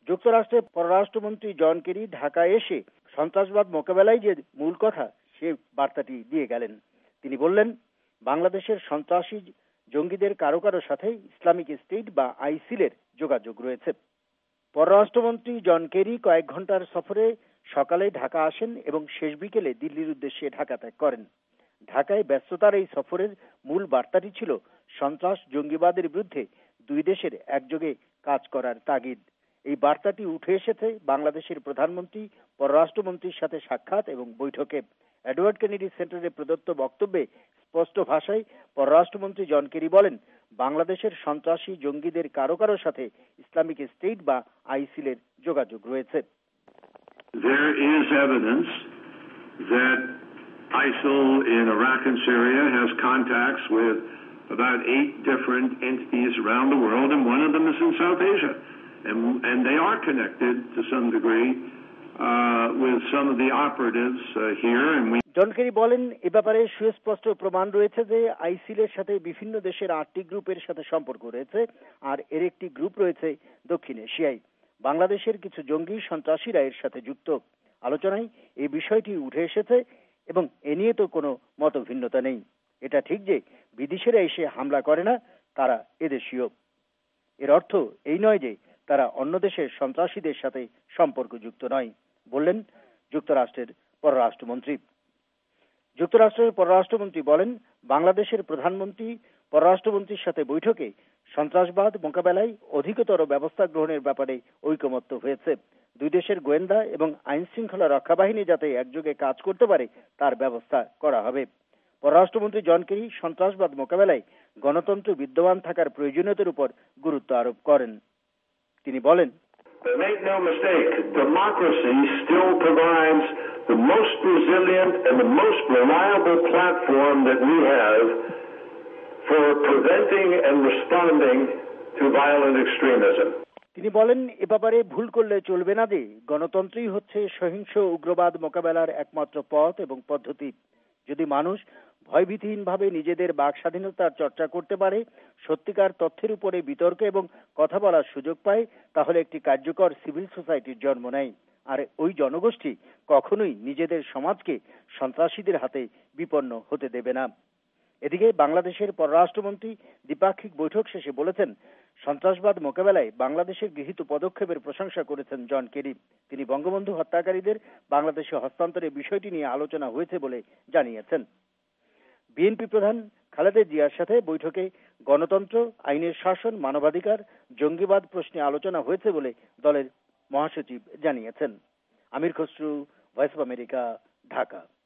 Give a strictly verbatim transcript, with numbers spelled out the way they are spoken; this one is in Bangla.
যুক্তরাষ্ট্রের পররাষ্ট্রমন্ত্রী জন কেরি ঢাকায় এসে সন্ত্রাসবাদ মোকাবেলায় যে মূল কথা সে বার্তাটি দিয়ে গেলেন। তিনি বললেন, বাংলাদেশের সন্ত্রাসী জঙ্গিদের কারো কারো সাথে ইসলামিক স্টেট বা আইসিলের যোগাযোগ রয়েছে। পররাষ্ট্রমন্ত্রী জন কেরি কয়েক ঘন্টার সফরে সকালে ঢাকা আসেন এবং শেষ বিকেলে দিল্লির উদ্দেশ্যে ঢাকা ত্যাগ করেন। ঢাকায় ব্যস্ততার এই সফরের মূল বার্তাটি ছিল সন্ত্রাস জঙ্গিবাদের বিরুদ্ধে দুই দেশের একযোগে কাজ করার তাগিদ। এই বার্তাটি উঠে এসেছে বাংলাদেশের প্রধানমন্ত্রী পররাষ্ট্রমন্ত্রীর সাথে সাক্ষাৎ এবং বৈঠকে। এডওয়ার্ড কেনেডি সেন্টারে প্রদত্ত বক্তব্যে স্পষ্ট ভাষায় পররাষ্ট্রমন্ত্রী জন কেরি বলেন, বাংলাদেশের সন্ত্রাসী জঙ্গিদের কারো কারো সাথে ইসলামিক স্টেট বা আইসিলের যোগাযোগ রয়েছে। There is evidence that ISIL in Iraq and Syria has contacts with about eight different entities around the world, and one of them is in South Asia. And, and they are connected to some degree uh, with some of the operatives uh, here. And we John Kerry বলেন, এ ব্যাপারে সুস্পষ্ট প্রমাণ রয়েছে যে আইসিলের সাথে বিভিন্ন দেশের আটটি গ্রুপের সাথে সম্পর্ক রয়েছে, আর এর একটি গ্রুপ রয়েছে দক্ষিণ এশিয়ায়। বাংলাদেশের কিছু জঙ্গি সন্ত্রাসীরা এর সাথে যুক্ত। আলোচনায় এই বিষয়টি উঠে এসেছে এবং এ নিয়ে তো কোনো মতভিন্নতা নেই। এটা ঠিক যে বিদেশিরা এসে হামলা করে না, তারা এদেশীয়। এর অর্থ এই নয় যে তারা অন্য দেশের সন্ত্রাসীদের সাথে সম্পর্কযুক্ত নয়, বললেন যুক্তরাষ্ট্রের পররাষ্ট্রমন্ত্রী। যুক্তরাষ্ট্রের পররাষ্ট্রমন্ত্রী বলেন, বাংলাদেশের প্রধানমন্ত্রী পররাষ্ট্রমন্ত্রীর সাথে বৈঠকে সন্ত্রাসবাদ মোকাবেলায় অধিকতর ব্যবস্থা গ্রহণের ব্যাপারে ঐকমত্য হয়েছে। দুই দেশের গোয়েন্দা এবং আইন শৃঙ্খলা রক্ষা বাহিনী যাতে একযোগে কাজ করতে পারে তার ব্যবস্থা করা হবে। পররাষ্ট্রমন্ত্রী জন কেরি সন্ত্রাসবাদ মোকাবেলায় গণতন্ত্র বিদ্যমান থাকার প্রয়োজনীয়তার উপর গুরুত্ব আরোপ করেন। তিনি বলেন, Make no mistake, democracy still provides the most resilient and the most reliable platform that we have for preventing and responding to violent extremism. তিনি বলেন, এ ব্যাপারে ভুল করলে চলবে না যে গণতন্ত্রই হচ্ছে সহিংস উগ্রবাদ মোকাবেলার একমাত্র পথ এবং পদ্ধতি। যদি মানুষ ভয়ভীতিহীনভাবে নিজেদের বাক স্বাধীনতার চর্চা করতে পারে, সত্যিকার তথ্যের উপরে বিতর্ক এবং কথা বলার সুযোগ পায়, তাহলে একটি কার্যকর সিভিল সোসাইটির জন্ম নেয়। আর ওই জনগোষ্ঠী কখনোই নিজেদের সমাজকে সন্ত্রাসীদের হাতে বিপন্ন হতে দেবে না। এদিকে বাংলাদেশের পররাষ্ট্রমন্ত্রী দ্বিপাক্ষিক বৈঠক শেষে বলেছেন, সন্ত্রাসবাদ মোকাবেলায় বাংলাদেশের গৃহীত পদক্ষেপের প্রশংসা করেছেন জন কেরি। তিনি বঙ্গবন্ধু হত্যাকারীদের বাংলাদেশে হস্তান্তরের বিষয়টি নিয়ে আলোচনা হয়েছে বলে জানিয়েছেন। বিএনপি প্রধান খালেদা জিয়ার সাথে বৈঠকে গণতন্ত্র, আইনের শাসন, মানবাধিকার, জঙ্গিবাদ প্রশ্নে আলোচনা হয়েছে বলে দলের মহাসচিব জানিয়েছেন। Amir Khasru, Voice of America, Dhaka.